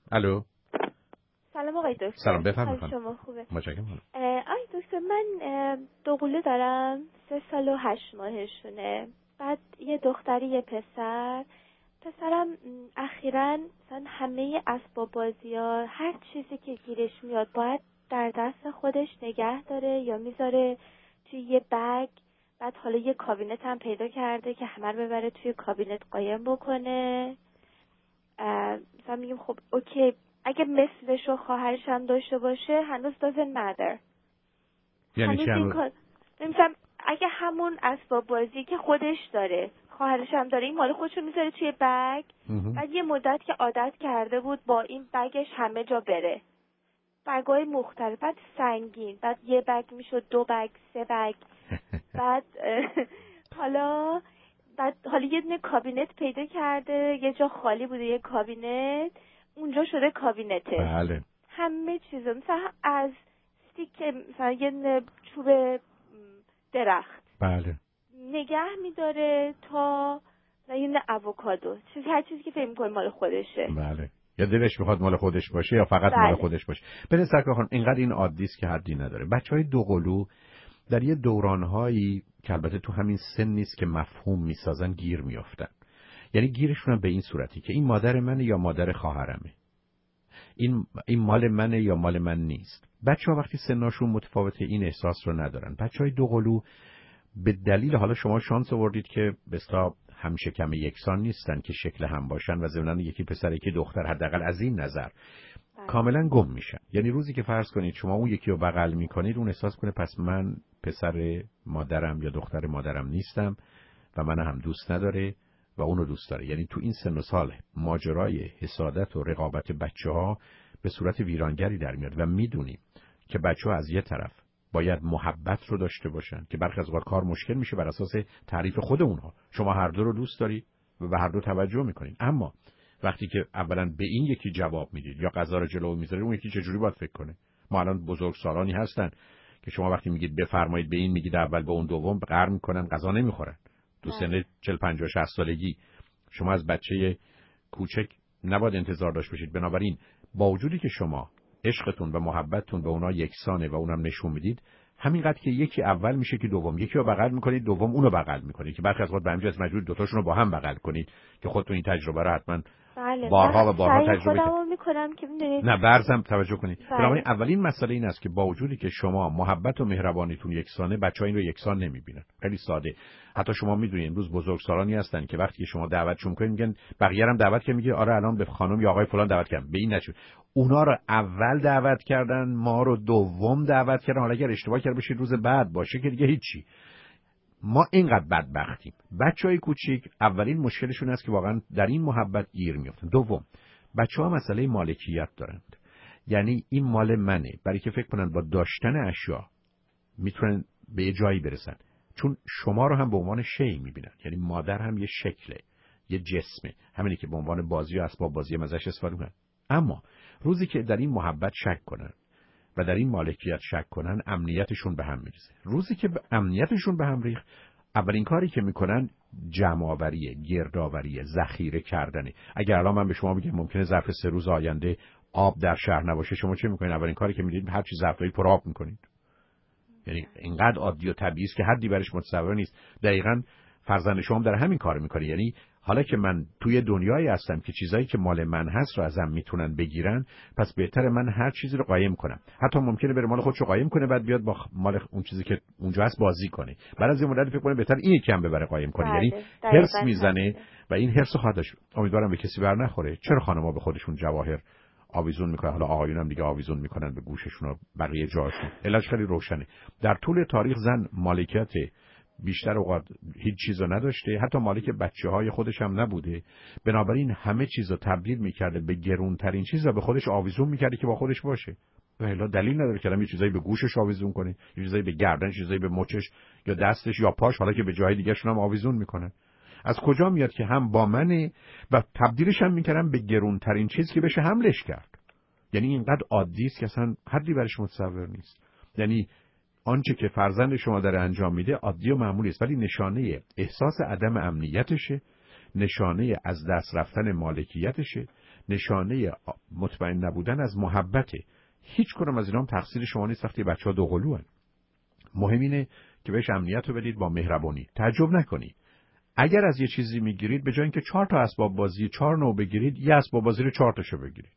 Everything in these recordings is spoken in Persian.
الو. سلام آقای دکتر. سلام، بفرمایید. حال شما خوبه؟ متشکرم. آقای دکتر، من دوقلو دارم، 3 سال و 8 ماهشونه. بعد یه دختری یه پسر. پسرم اخیراً مثلا همه اسباب بازی‌ها، هر چیزی که گیرش میاد باید در دست خودش نگه داره یا میذاره توی یه بگ. بعد حالا یه کابینت هم پیدا کرده که همه رو ببره توی کابینت قایم بکنه. مثلا میگیم خب اوکی، اگه مثلش و خواهرش هم داشته باشه هنوز doesn't matter. یعنی چی؟ مثلا اگه همون اسباب بازی که خودش داره خواهرش هم داره، این مال خودشو میذاره توی بگ. بعد یه مدت که عادت کرده بود با این بگش همه جا بره، بگای مختلف، بعد سنگین، بعد یه بگ میشد 2 بگ 3 بگ. بعد حالا یه دونه کابینت پیدا کرده، یه جا خالی بوده یه کابینت، اونجا شده کابینته. بله. همه چیزا مثلا از استیک، مثلا یه دونه چوب درخت، بله، نگه میداره تا یه دونه avocado، هر چیزی که فکر می‌کنه مال خودشه. بله. یا دلش میخواد مال خودش باشه یا فقط بله. مال خودش باشه. ببین سرکار خانم، اینقدر این عادی است که حدی نداره. بچهای دوقلو در یه دورانهایی که البته تو همین سن نیست که مفهوم میسازن گیر میافتن. یعنی گیرشون هم به این صورتی که این مادر منه یا مادر خواهرمه، این مال منه یا مال من نیست. بچه‌ها وقتی سناشون متفاوته این احساس رو ندارن. بچهای دوقلو به دلیل، حالا شما شانس آوردید که بستا هم شکم یکسان نیستن که شکل هم باشن و ضمناً یکی پسر یکی دختر، حداقل از این نظر کاملا گم میشن. یعنی روزی که فرض کنید شما اون یکی رو بغل میکنید، اون احساس کنه پس من پسر مادرم یا دختر مادرم نیستم و من هم دوست نداره و اونو دوست داره. یعنی تو این سن و سال ماجرای حسادت و رقابت بچه‌ها به صورت ویرانگری در میاد و میدونیم که بچه‌ها از یه طرف باید محبت رو داشته باشن که برخی از اوقات کار مشکل میشه بر اساس تعریف خود اونها. شما هر دو رو دوست دارید و به هر دو توجه میکنید، اما وقتی که اولا به این یکی جواب میدید یا غذا رو جلو میذارید، اون یکی چجوری باید فکر کنه؟ ما الان بزرگسالانی هستن که شما وقتی میگید بفرمایید به این، میگید اول به اون دوم، قهر میکنن، غذا نمیخورن. تو سن 40 50 60 سالگی شما از بچه کوچک نباید انتظار داشت باشید. بنابراین با وجودی که شما عشقتون و محبتتون به اونا یکسانه و اونم نشون میدید، همینقدر که یکی اول میشه که دوم، یکی رو بغل میکنید دوم اونو بغل میکنید، که برخی از وقت به همین جهت مجبور دوتاشون رو با هم بغل کنید که خودتون این تجربه رو حتما بارها و بارها تجربه میکنم که میدونید. نه برزم توجه کنید. بله. بنابراین اولین مسئله این است که با وجودی که شما محبت و مهربانیتون یکسانه، بچه‌ها این رو یکسان نمیبینن. خیلی ساده. حتی شما میدونید امروز بزرگسالانی هستن که وقتی شما دعوتشون میکنید میگن بقیه هم دعوت که، میگه آره الان به خانم یا آقای فلان دعوت کردم. به این نشد. اونا رو اول دعوت کردن، ما رو دوم دعوت کردن. حالا اگر اشتباه کرد بشه روز بعد باشه که دیگه هیچی. ما اینقدر بدبختیم. بچهای کوچیک اولین مشکلشون است که واقعا در این محبت گیر میافتن. دوم، بچه‌ها مسئله مالکیت دارند. یعنی این مال منه، برای که فکر کنن با داشتن اشیا میتونن به یه جایی برسن. چون شما رو هم به عنوان شی میبینن. یعنی مادر هم یه شکله، یه جسمه، همینی که به عنوان بازی و اسباب بازی ازش استفاده کنن. اما روزی که در این محبت شک کنن و در این مالکیت شک کنن، امنیتشون به هم میریزه. روزی که امنیتشون به هم ریخت، اولین کاری که میکنن جمع‌آوریه، گردآوریه، ذخیره کردنه. اگر الان من به شما بگم ممکنه ظرف 3 روز آینده آب در شهر نباشه، شما چه میکنید؟ اولین کاری که می‌کنید هر چی ظرفایی پر آب میکنید. یعنی اینقدر عادی و طبیعی است که حدی برش متصور نیست. دقیقاً فرزند شما در همین کارو میکنه. یعنی حالا که من توی دنیایی هستم که چیزایی که مال من هست رو ازم میتونن بگیرن، پس بهتره من هر چیزی رو قایم کنم. حتی ممکنه بره مال خودشو قایم کنه، بعد بیاد با مال اون چیزی که اونجا هست بازی کنه. بعد از این مدت فکر کنه بهتر این یکی هم ببره قایم کنه. یعنی هرس میزنه و این هرس خواهد داشت. امیدوارم به کسی بر نخوره. چرا خانم‌ها به خودشون جواهر آویزون میکنن، حالا آقایون هم دیگه آویزون میکنن به گوششون و بقیه جاهاشون؟ علتش خیلی روشنه. در طول تاریخ زن مالکیت بیشتر اوقات هیچ چیزو نداشته، حتی مالک بچه‌های خودش هم نبوده. بنابراین همه چیزو تبدیل میکرده به گرونترین چیز و به خودش آویزون میکرده که با خودش باشه. والا دلیل نداره که یه چیزایی به گوشش آویزون کنه، یه چیزایی به گردنش، چیزایی به مچش یا دستش یا پاش، حالا که به جای دیگه شون هم آویزون میکنه. از کجا میاد که هم با منه و تبدیلش هم میکردم به گرونترین چیز که بشه حملش کرد؟ یعنی اینقدر عادی است که اصلا حدی برش متصور نیست. یعنی آنچه که فرزند شما داره انجام میده عادی و معمولی است، ولی نشانه احساس عدم امنیتشه، نشانه از دست رفتن مالکیتشه، نشانه مطمئن نبودن از محبته. هیچ کدوم از اینا هم تقصیر شما نیست وقتی بچه‌ها دوقلوان. مهم اینه که بهش امنیت رو بدید، با مهربانی. تعجب نکنید اگر از یه چیزی میگیرید به جای اینکه 4 تا اسباب بازی 4 نوع بگیرید، یه اسباب بازی رو 4 تاشو بگیرید.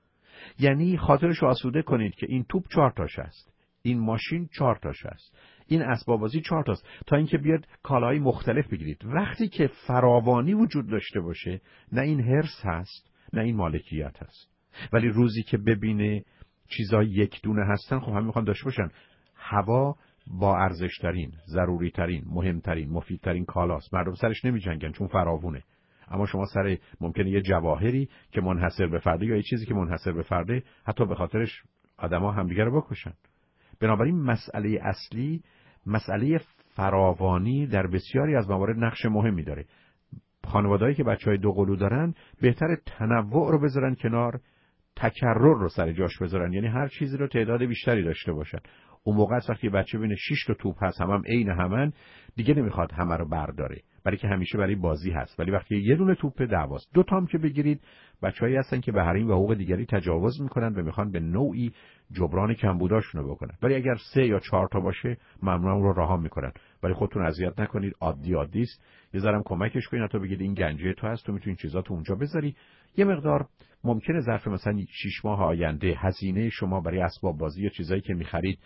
یعنی خاطرش رو آسوده کنید که این توپ 4 تاش است، این ماشین 4 تاش است، این اسباب بازی 4 تاست، تا اینکه بیاد کالاهای مختلف بگیرید. وقتی که فراوانی وجود داشته باشه، نه این حرص هست نه این مالکیت هست. ولی روزی که ببینه چیزا یک دونه هستن، خب همه میخوان داشته باشن. هوا با ارزشترین، ضروریترین، مهمترین، مفیدترین کالاست. مردم سرش نمیجنگن چون فراوونه. اما شما سر ممکنه یه جواهری که منحصر به فرده یا یه چیزی که منحصر به فرده، حتی به خاطرش آدما همدیگه رو بکشن. بنابراین مسئله اصلی مسئله فراوانی در بسیاری از موارد نقش مهمی داره. خانواده‌ای که بچهای دوقلو دارن بهتره تنوع رو بذارن کنار، تکرر رو سر جاش بذارن، یعنی هر چیزی رو تعداد بیشتری داشته باشن. اون موقع وقتی بچه ببینه 6 تا توپ هست هم عین همن، دیگه نمیخواد همه رو برداره، برای که همیشه برای بازی هست. ولی وقتی یه دونه توپ دعواست، 2 تام که بگیرید، بچه‌هایی هستن که به حریم و حقوق دیگری تجاوز میکنن و میخوان به نوعی جبران کمبوداشون رو بکنن. ولی اگر 3 یا 4 تا باشه، معمولا رو رها میکنن. ولی خودتون اذیت نکنید، عادی است. یه ذرم کمکش کنید تا بگید این گنجه تو هست، تو میتونی این چیزا تو اونجا بذاری. یه مقدار ممکنه ظرف مثلا 6 ماه آینده هزینه شما برای اسباب بازی یا چیزایی که می‌خرید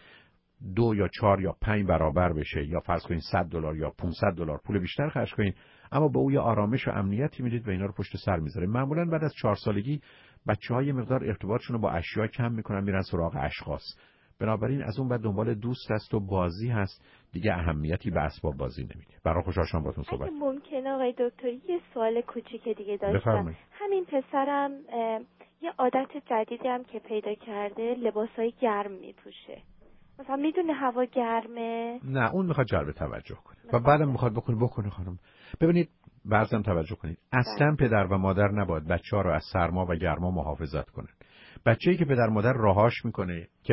2 یا 4 یا 5 برابر بشه، یا فرض کنین $100 یا $500 پول بیشتر خرج کنین، اما به او یه آرامش و امنیتی میدید و اینا رو پشت سر میذاره. معمولا بعد از 4 سالگی بچه‌ها یه مقدار ارتباطشون رو با اشیا کم میکنن، میرن سراغ اشخاص. بنابراین از اون بعد دنبال دوست است و بازی هست، دیگه اهمیتی به اسباب بازی نمیده. برای خوشحال شدم باهاتون صحبت. ممکنه آقای دکتر یه سوال کوچیک دیگه داشتم؟ بفرمایید. همین پسرم یه عادت جدیدی هم که پیدا کرده، لباسای گرم میپوشه. مثلا میدونه هوا گرمه. نه، اون میخواد جلب توجه کنه و بعدم میخواد بکنه خانم. ببینید، بعضی توجه کنید، اصلا پدر و مادر نباید بچه‌ها رو از سرما و گرما محافظت کنن. بچه‌ای که پدر مادر راهاش میکنه که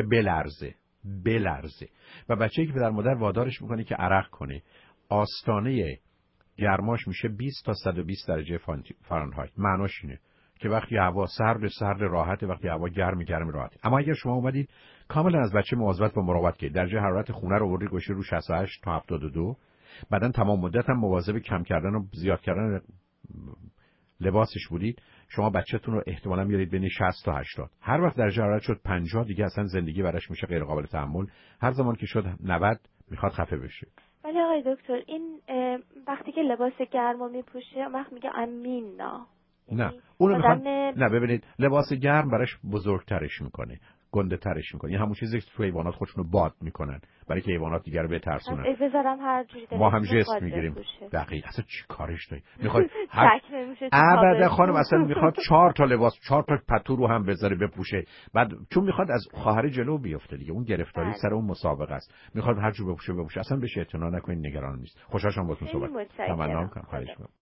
بلرزه و بچه‌ای که پدر مادر وادارش میکنه که عرق کنه، آستانه گرماش میشه 20 تا 120 درجه فارنهایت. معناش اینه که وقتی هوا سرد راحته، وقتی هوا گرم راحته. اما اگر شما اومدید کاملا از بچه مواظبت و مراقبت کنید، درجه حرارت خونه رو آوردید گوشه رو 68 تا 72، بعدن تمام مدت هم مواظب کم کردن و زیاد کردن لباسش بودید، شما بچه‌تون رو احتمالاً میارید بین 60 تا 80. هر وقت درجه حرارت شد 50 دیگه اصلا زندگی براش میشه غیر قابل تحمل. هر زمان که شد 90 میخواد خفه بشه. ولی آقای دکتر این وقتی که لباس گرمو میپوشه وقت میگه امینا. نه اونو میخواد نه، ببینید لباس گرم براش بزرگترش میکنه، گنده ترش میکنه. این همون چیزی که تو حیوانات خودشون رو باد میکنن برای که حیوانات دیگر رو بترسونن. بذارم هر جوری ما هم جست میگیریم. دقیق. اصلا چی کارش داری؟ میخواد ابدا خانم اصلا میخواد 4 تا لباس 4 تا پتو رو هم بذاره بپوشه، بعد چون میخواد از خواهر جلو بیفته دیگه، اون گرفتاری سر اون مسابقه است، میخواد هر جور بپوشه. اصلا بهش اعتنا نکنید، نگران نیست. خوشحال شدم باهاتون صحبت. تمنا میکنم. خواهش میکنم.